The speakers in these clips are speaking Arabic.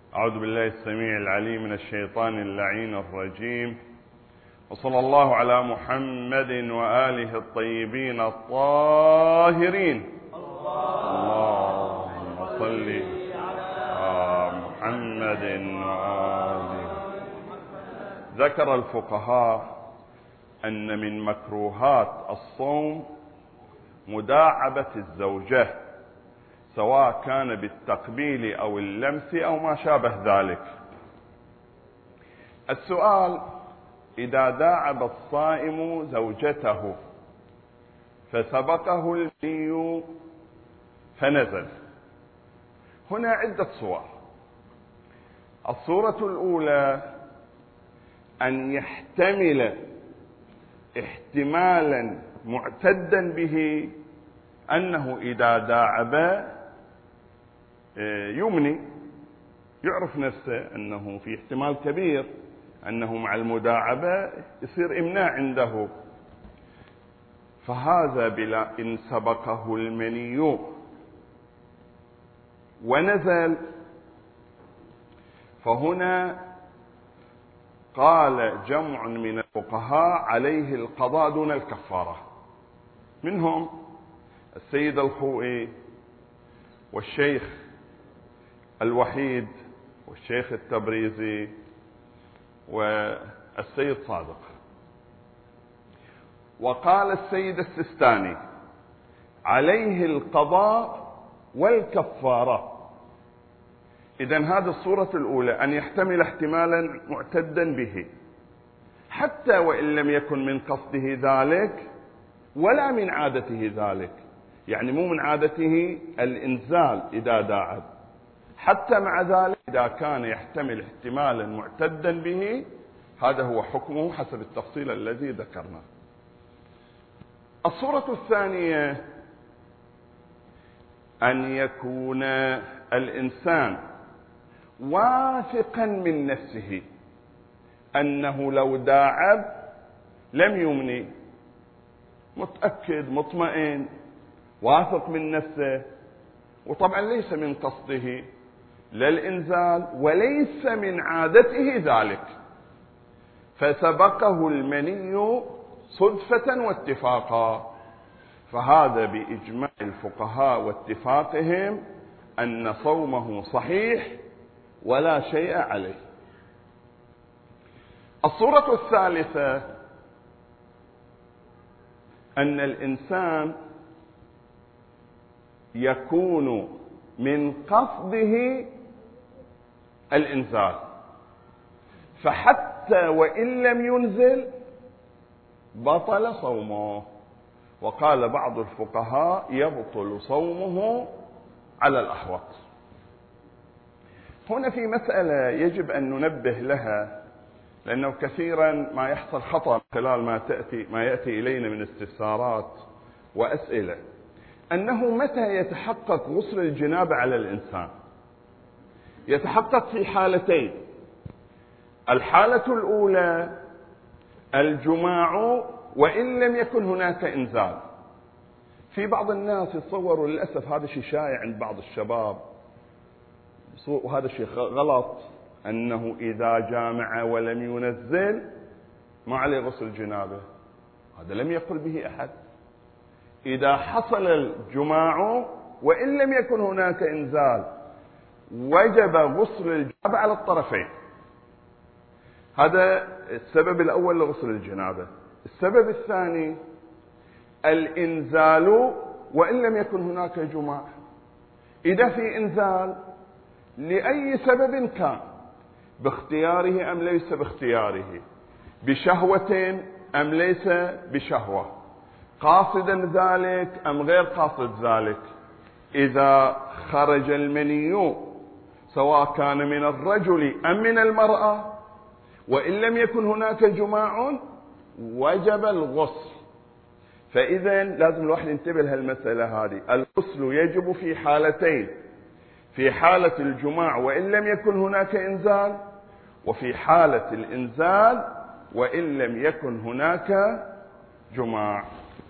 أعوذ بالله السميع العليم من الشيطان اللعين الرجيم، وصلى الله على محمد وآله الطيبين الطاهرين. اللهم صل على محمد وآله. ذكر الفقهاء أن من مكروهات الصوم مداعبة الزوجة، سواء كان بالتقبيل أو اللمس أو ما شابه ذلك. السؤال: إذا داعب الصائم زوجته فسبقه المني فنزل، هنا عدة صور. الصورة الأولى أن يحتمل احتمالا معتدا به أنه إذا داعب يمني، يعرف نفسه أنه في احتمال كبير أنه مع المداعبة يصير إمناع عنده، فهذا بلا إن سبقه المني ونزل، فهنا قال جمع من الفقهاء عليه القضاء دون الكفارة، منهم السيد الخوئي والشيخ الوحيد والشيخ التبريزي والسيد صادق. وقال السيد السستاني عليه القضاء والكفارة. إذن هذه الصورة الأولى، أن يحتمل احتمالا معتدا به حتى وإن لم يكن من قصده ذلك ولا من عادته ذلك، يعني مو من عادته الإنزال إذا داعب، حتى مع ذلك إذا كان يحتمل احتمالا معتدا به، هذا هو حكمه حسب التفصيل الذي ذكرناه. الصورة الثانية أن يكون الإنسان واثقا من نفسه أنه لو داعب لم يمني، متأكد مطمئن واثق من نفسه، وطبعا ليس من قصده لا الإنزال وليس من عادته ذلك، فسبقه المني صدفة واتفاقا، فهذا بإجماع الفقهاء واتفاقهم أن صومه صحيح ولا شيء عليه. الصورة الثالثة أن الإنسان يكون من قصده الإنزال، فحتى وإن لم ينزل بطل صومه، وقال بعض الفقهاء يبطل صومه على الأحوط. هنا في مسألة يجب أن ننبه لها، لأنه كثيرا ما يحصل خطأ خلال ما يأتي إلينا من استفسارات وأسئلة، أنه متى يتحقق غسل الجنابة على الإنسان؟ يتحقق في حالتين. الحالة الأولى الجماع وإن لم يكن هناك إنزال. في بعض الناس يتصوروا، للأسف هذا شيء شائع عند بعض الشباب وهذا شيء غلط، أنه إذا جامع ولم ينزل ما عليه غسل جنابه. هذا لم يقل به أحد. إذا حصل الجماع وإن لم يكن هناك إنزال وجب غسل الجنابة على الطرفين. هذا السبب الأول لغسل الجنابة. السبب الثاني الإنزال وإن لم يكن هناك جماع. إذا في إنزال لأي سبب كان، باختياره أم ليس باختياره، بشهوة أم ليس بشهوة، قاصدا ذلك أم غير قاصد ذلك، إذا خرج المني سواء كان من الرجل أم من المرأة وإن لم يكن هناك جماع وجب الغسل. فإذا لازم الواحد ينتبه لهالمسألة هذه. الغسل يجب في حالتين: في حالة الجماع وإن لم يكن هناك إنزال، وفي حالة الإنزال وإن لم يكن هناك جماع.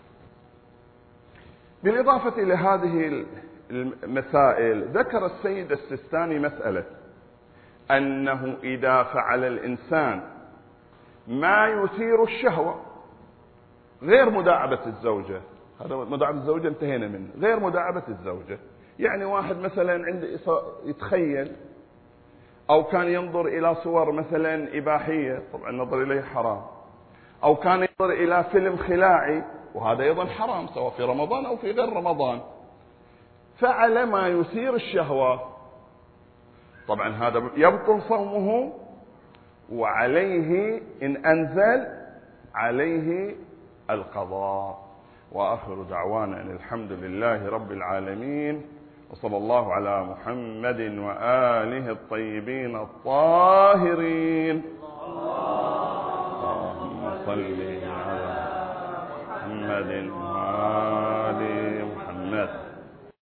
بالإضافة إلى هذه المسائل ذكر السيد السستاني مسألة أنه إذا فعل الإنسان ما يثير الشهوة، غير مداعبة الزوجة، هذا مداعبة الزوجة انتهينا منه، غير مداعبة الزوجة، يعني واحد مثلا عنده يتخيل أو كان ينظر إلى صور مثلا إباحية، طبعا النظر إليه حرام، أو كان ينظر إلى فيلم خلاعي، وهذا أيضا حرام سواء في رمضان أو في غير رمضان، فعل ما يثير الشهوة، طبعا هذا يبطل صومه، وعليه إن أنزل عليه القضاء. وآخر دعوانا أن الحمد لله رب العالمين، وصلى الله على محمد وآله الطيبين الطاهرين. اللهم صل على محمد وآله